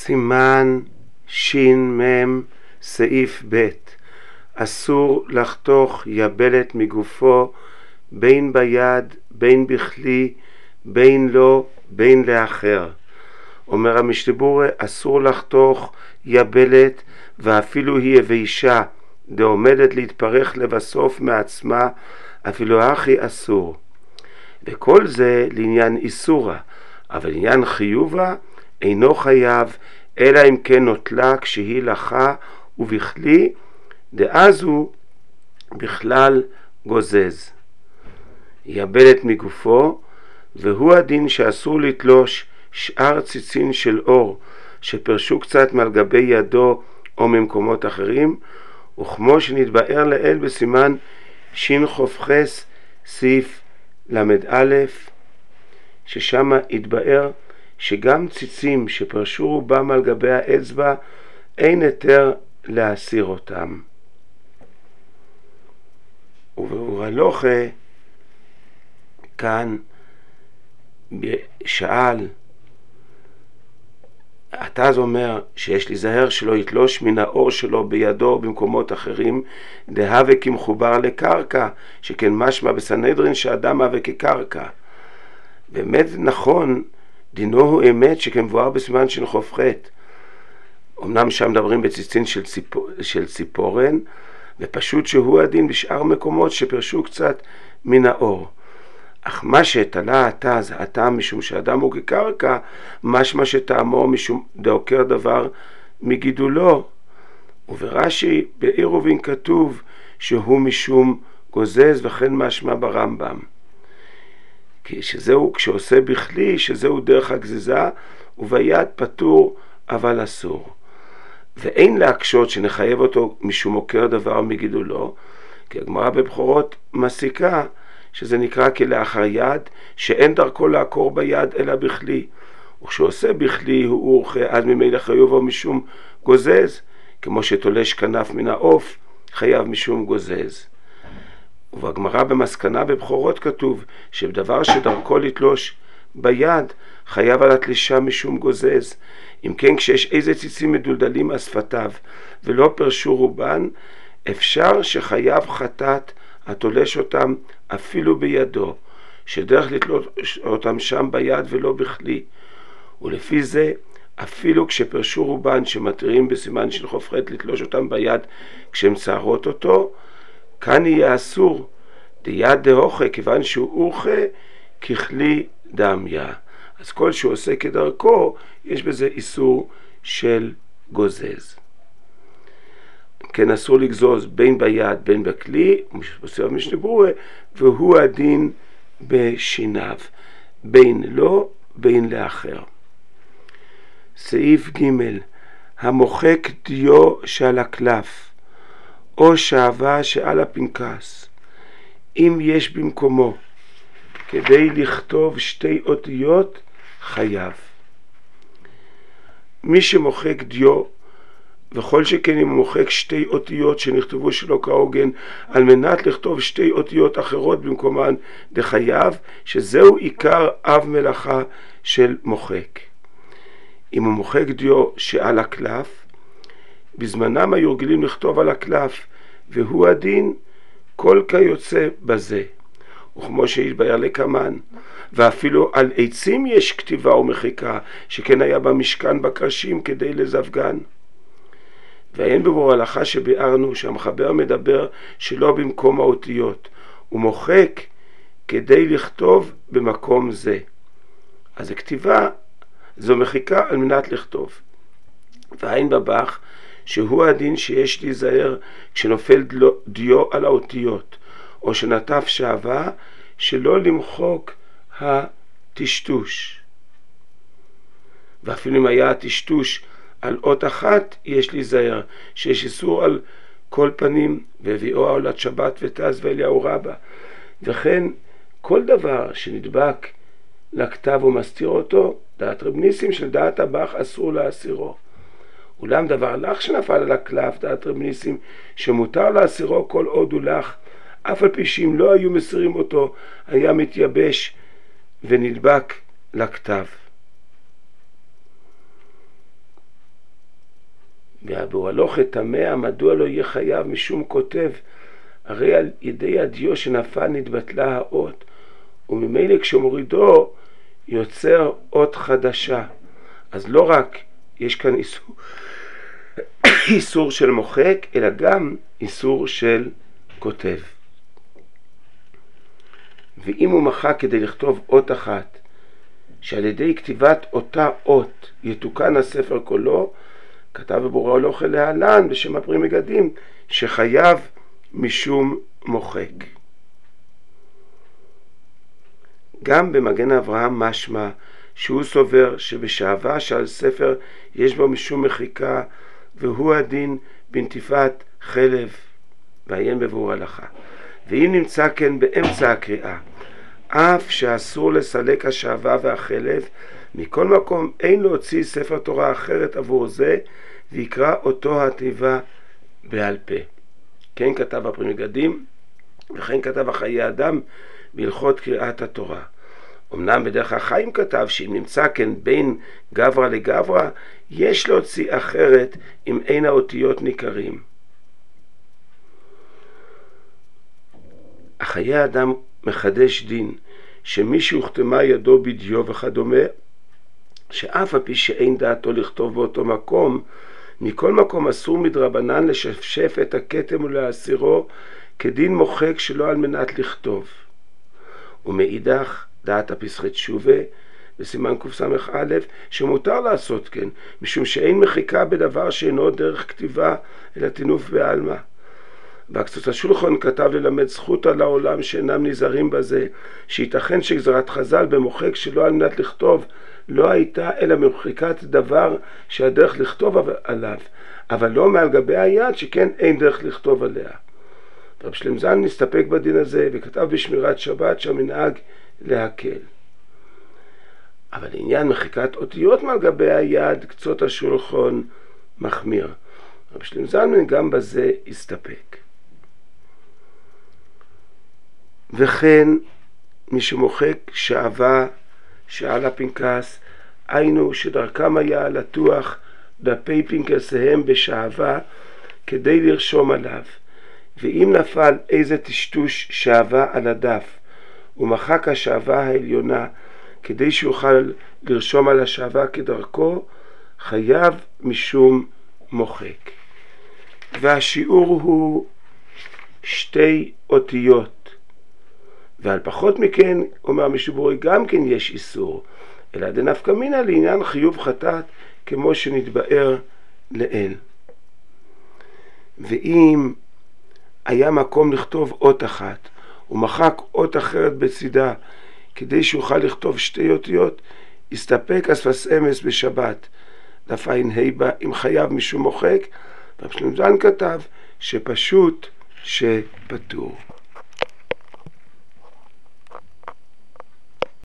סימן ש"מ סעיף ב' אסור לחתוך יבלת מגופו בין ביד, בין בכלי, בין לו, בין לאחר. אומר המשנה ברורה, אסור לחתוך יבלת ואפילו היא יבשה דעומדת להתפרח לבסוף מעצמה, אפילו הכי אסור. וכל זה לעניין איסורה, אבל לעניין חיובה אינו חייב, אלא אם כן נוטלה כשהיא לחה ובכלי, דאז הוא בכלל גוזז. יבלת מגופו, והוא הדין שאסור לתלוש שאר ציצין של אור שפרשו קצת מעל גבי ידו או ממקומות אחרים, וכמו שנתבאר לאל בסימן שח"ח סעיף למ"א, ששם התבאר שגם ציצים שפרשו רובם על גבי האצבע אין היתר להסיר אותם. ובהלוכה כאן שאל, אתה אז אומר שיש להיזהר שלא יתלוש מן האור שלו בידו או במקומות אחרים, דהווה כמחובר לקרקע, שכן משמע בסנהדרין שאדם הווה כקרקע. באמת נכון, דינו הוא אמת שכמבואר בסימן שח"ח. אמנם שם מדברים בציצין של ציפורן, ופשוט שהוא הדין בשאר מקומות שפרשו קצת מן האור. אך מה שתלה אתה זה הטעם משום שאדם הוא כקרקע, משמע שטעמו משום דעוקר דבר מגידולו. וברש"י בעירובין כתוב שהוא משום גוזז, וכן משמע ברמב"ם. כי שזהו כשעושה בכלי, שזהו דרך הגזיזה, וביד פטור אבל אסור. ואין להקשות שנחייב אותו משום עוקר דבר מגידולו, כי הגמרא בבכורות מסיקה שזה נקרא כלאחר יד, שאין דרכו לעקור ביד אלא בכלי. וכשעושה בכלי הוא אורחה, אז ממילא חיובו משום גוזז, כמו שתולש כנף מן העוף חייב משום גוזז. ובגמרא במסקנה בבכורות כתוב שבדבר שדרכו לתלוש ביד חייב על התלישה משום גוזז. אם כן, כשיש איזה ציצים מדולדלים על שפתיו ולא פרשו רובן, אפשר שחייב חטאת התולש אותם אפילו בידו, שדרך לתלוש אותם שם ביד ולא בכלי. ולפי זה אפילו כשפרשו רובן שמתירים בסימן שח"ח לתלוש אותם ביד כשהם צערות אותו, כאן יהיה אסור דיד דהוכה, כיוון שהוא אורחה ככלי דמיה. אז כל שהוא עושה כדרכו יש בזה איסור של גוזז. כן, אסור לגזוז בין ביד בין בכלי, בסביב המשנה ברורה, והוא הדין בשיניו, בין לו בין לאחר. סעיף ג' המוחק דיו שעל הקלף או שעבה שעל הפנקס, אם יש במקומו כדי לכתוב שתי אותיות, חייב. מי שמוחק דיו, וכל שכן אם הוא מוחק שתי אותיות שנכתבו שלא כהוגן, על מנת לכתוב שתי אותיות אחרות במקומן, דחייב, שזהו עיקר אב מלאכה של מוחק. אם הוא מוחק דיו שעל הקלף, בזמנם היו רגילים לכתוב על הקלף, והוא הדין כל כיוצא בזה. וכמו שהתבאר לקמן, ואפילו על עצים יש כתיבה ומחיקה, שכן היה במשכן בקרשים כדי לזווגן. ואין בבור הלכה שביארנו שהמחבר מדבר שלא במקום האותיות, הוא מוחק כדי לכתוב במקום זה. אז הכתיבה זו מחיקה על מנת לכתוב. והאין בבח שהוא הדין שיש להיזהר כשנופל דיו על האותיות, או שנטף שעבה, שלא למחוק הטשטוש. ואפילו אם היה הטשטוש על אות אחת, יש להיזהר שיש איסור על כל פנים, והביאו עולת שבת ותז ואליהו רבה. וכן כל דבר שנדבק לכתב ומסתיר אותו, דעת רב ניסים של דעת הבח אסור להסירו. אולם דבר לך שנפל על הקלף, דעת רב ניסים שמותר להסירו כל עוד הוא לך, אף על פי שאם לא היו מסירים אותו היה מתייבש ונדבק לכתב. והבור הלוך תמה, מדוע לא יהיה חייב משום כותב? הרי על ידי הדיו שנפל נתבטלה האות, וממילא כשמורידו יוצר אות חדשה. אז לא רק יש כאן איסור של מוחק, אלא גם איסור של כותב. ואם הוא מחק כדי לכתוב אות אחת, שעל ידי כתיבת אותה אות יתוקן הספר כולו, כתב בבורא הלוך להלן בשם הפרי מגדים שחייב משום מוחק. גם במגן אברהם משמע שהוא סובר שבשעבה שעל ספר יש בו משום מחיקה, והוא הדין בנטיפת חלב, ועיין בביאור הלכה. ואם נמצא כן באמצע הקריאה, אף שאסור לסלק השעבה והחלב, מכל מקום אין להוציא ספר תורה אחרת עבור זה, ויקרא אותו התיבה בעל פה. כן כתב הפרי מגדים, וכן כתב החיי אדם בהלכות קריאת התורה. אמנם בדרך החיים כתב שאם נמצא כן בין גברא לגברא, יש להוציא אחרת אם אין האותיות ניכרים. החיי אדם מחדש דין שמי שהוכתמה ידו בדיו וכדומה, שאף על פי שאין דעתו לכתוב באותו מקום, מכל מקום אסור מדרבנן לשפשף את הכתם ולהסירו כדין מוחק שלא על מנת לכתוב. ומאידך דעת הפסחי תשובה בסימן קס"א שמותר לעשות כן, משום שאין מחיקה בדבר שאינו דרך כתיבה אלא תינוף בעלמא. והקצות השולחן כתב ללמד זכות על העולם שאינם נזהרים בזה, שייתכן שגזרת חז"ל במוחק שלא על מנת לכתוב לא הייתה אלא ממחיקת דבר שהדרך לכתוב עליו, אבל לא מעל גבי היד שכן אין דרך לכתוב עליה. רב שלם זלמן נסתפק בדין הזה וכתב בשמירת שבת שהמנהג להקל. אבל לעניין מחיקת אותיות מעל גבי היד קצות השולחן מחמיר. רב שלם זלמן גם בזה הסתפק. וכן מי שמוחק שעבה שעל הפנקס, היינו שדרכם היה לטוח דפי פנקסיהם בשעבה כדי לרשום עליו, ואם נפל איזה טשטוש שעבה על הדף ומחק השעבה העליונה כדי שיוכל לרשום על השעבה כדרכו, חייב משום מוחק. והשיעור הוא 2 אותיות, ועל פחות מכן, אומר משובורי, גם כן יש איסור, אלא דנפקא מינה לעניין חיוב חטאת כמו שנתבאר לאל. ואם היה מקום לכתוב אות אחת ומחק אות אחרת בצידה כדי שיוכל לכתוב 2 אותיות, הסתפק אספס אמס בשבת דף ע"ה בה אם חייב משום מוחק. רב שלם זלמן כתב שפשוט שפטור.